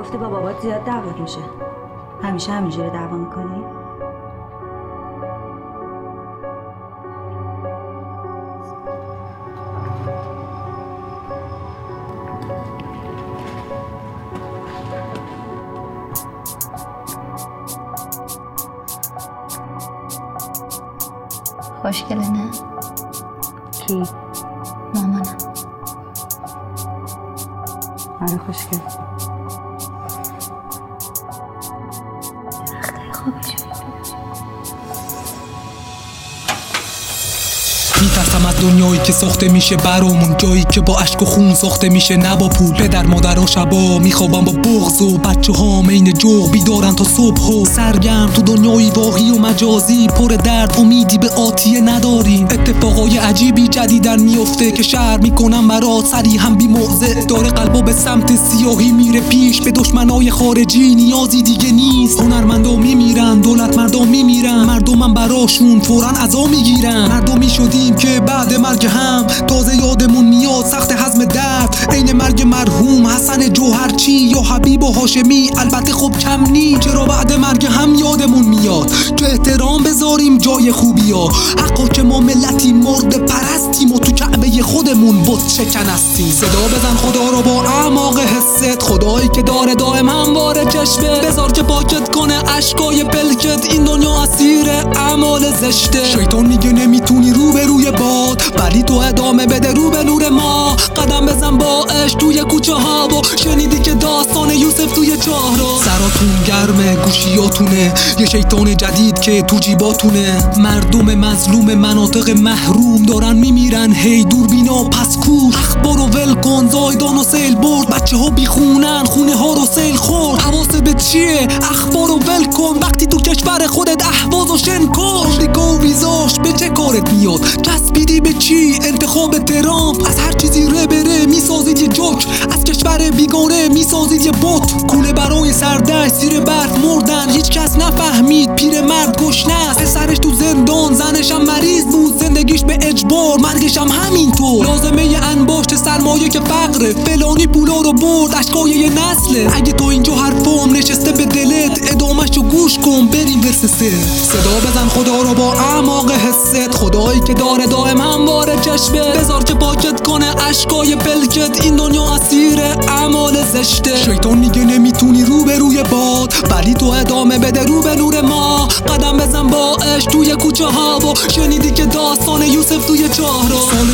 گفتی با بابات زیاد دعوت میشه. همیشه همینجوری دعوا میکنی؟ خوشگله نه؟ کی؟ مامانم. آره خوشگل. میترسم از دنیایی که ساخته میشه برامون، جایی که با اشک و خون ساخته میشه نه با پول. پدر مادر و شبا میخوابم با بغض و بچه ها مین جوغ بیدارن تا صبح و سرگرم تو دنیای واقعی و مجازی، پر درد امیدی به آتیه نداریم. اتفاقای عجیبی جدیدن میفته که شهر میکنم برات سری هم بی موضع. داره قلبا به سمت سیاهی میره پیش، به دشمنای خارجی نیازی دیگه نیست. هنرمندا میمیرن، دولتمردا میمیرن، مردمم براشون فوراً عزا میگیرن. مردمی شدیم که بعد مرگ هم تازه یادمون میاد سخت هضم درد. عین مرگ مرحوم حسن جوهرچی یا حبیب و هاشمی، البته خب کم نی. چرا بعد مرگ هم یادمون میاد که احترام بذاریم جای خوبیا. حقا که ما ملتی مرد پرستیم و تو کعبه خودمون بت شکن هستیم. صدا بزن خدا رو با اعماق حست، خدایی که داره دائم همواره چشمه. بذار که پاکت کنه اشکای پلکت، این دنیا اسیر اعمال زشته. شیطان میگه نمیتونی رو به روی باد، ولی تو ادامه بده رو به نور ما. قدم بزن با عشق توی کوچه ها و شنیدی که داستان یوسف توی چهارراه. سراتون گرمه گوشیاتونه، یه شیطان جدید که تو جیباتونه. مردم مظلوم مناطق محروم دارن میمیرن، هی دوربینا پس کوش. اخبارو ول کن، زایدان و سیل برد، بچه ها بیخونن، خونه ها رو سیل خورد. حواست به چیه؟ اخبارو ول کن، وقتی تو کشور خودت اهواز و شن کن. آمریکا و ویزاش به چه کارت میاد؟ چسبیدی به چی؟ انتخاب ترامپ، از هر چیزی ره بره میسازید یه جوک، از کشور بیگانه میسازید یه بوت. کوله برای سردشت زیر برف مردن، هیچ کس نفهمید پیرمرد گشنه است. پسرش تو زندان، زنش هم مریض بود، زندگیش به اجبار، مرگش هم همینطور. لازمه یه انباشت سرمایه که فقره، فلانی پولا رو برد، اشکای یه نسله. اگه تو اینجا حرفام نشسته به دلت، ادامه‌شو گوش کن بریم ورس 3. صدا بزن خدا رو با اعماق حست، خدایی که داره دائم همواره چشمه. بذار که پاکت کنه اشکای پلکت، این دنیا اسیر اعمال زشته. شیطان میگه نمیتونی رو به روی باد، ولی تو ادامه بده رو به نور ما. قدم بزن با عشق توی کوچه ها و شنیدی که داستان یوسف توی چهارراه. سال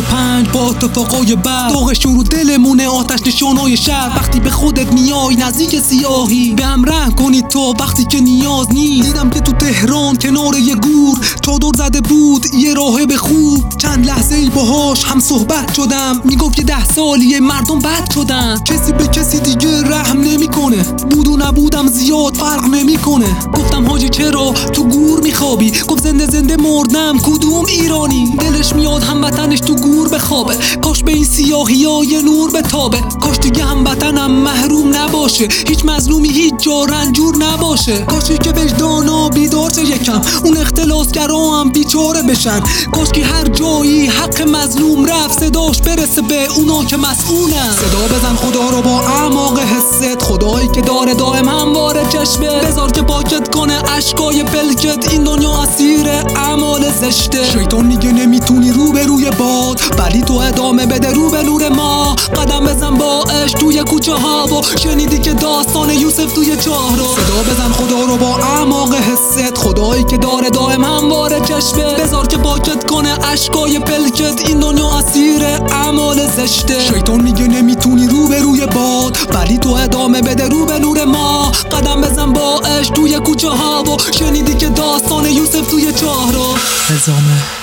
95 با اتفاقای بد، داغشون رو دلمونه، آتش نشانای شهر. وقتی به خودت میای نزدیک سیاهی، به هم رحم کنی تو وقتی که نیاز نیست. دیدم که تو تهران کنار یه گور چادر زده بود یه راهب خوب، چند لحظه ای باهاش هم صحبت شدم. میگفت که 10 سالیه مردم بد شدن، کسی به کسی دیگه رحم نمیکنه. بود و نبودم زیاد فرق نمیکنه. گفتم حاجی چرا تو گور میخوابی؟ گفت زنده مردم کدوم ایرانی؟ دلش میاد هموطنش تو گور بخوابه، کاش به این سیاهی‌ها یه نور بتابه. کاش دیگه هموطنم محروم نباشه، هیچ مظلومی هیچ جا رنجور نباشه. کاشی که وجدانا بیدار شه یکم، اون اختلاسگرا هم بیچاره بشن. کاش که هر جایی حق مظلوم رفت، صداش برسه به اونا که مسئولن. صدا بزن خدا رو با اعماق حست، خدایی که داره دائم همواره چشمه. بذار که پاکت کنه اشکای پلکت، این دنیا اسیر اعمال زشته. شیطان میگه نمیتونی رو به روی باد، ولی تو ادامه بده رو به نور ما. قدم بزن با عشق توی کوچه ها و شنیدی که داستان یوسف توی چهارراه. صدا بزن خدا رو با اعماق حست، خدایی که داره دائم همواره چشمه. بذار که پاکت کنه اشکای پلکت، این دنیا اسیر اعمال زشته. شیطان میگه نمیتونی رو به روی باد، ولی تو ادامه بده رو به نور ما. قدم بزن با عشق توی کوچه ها و شنیدی که داستان یوسف توی چهارراه. نظامه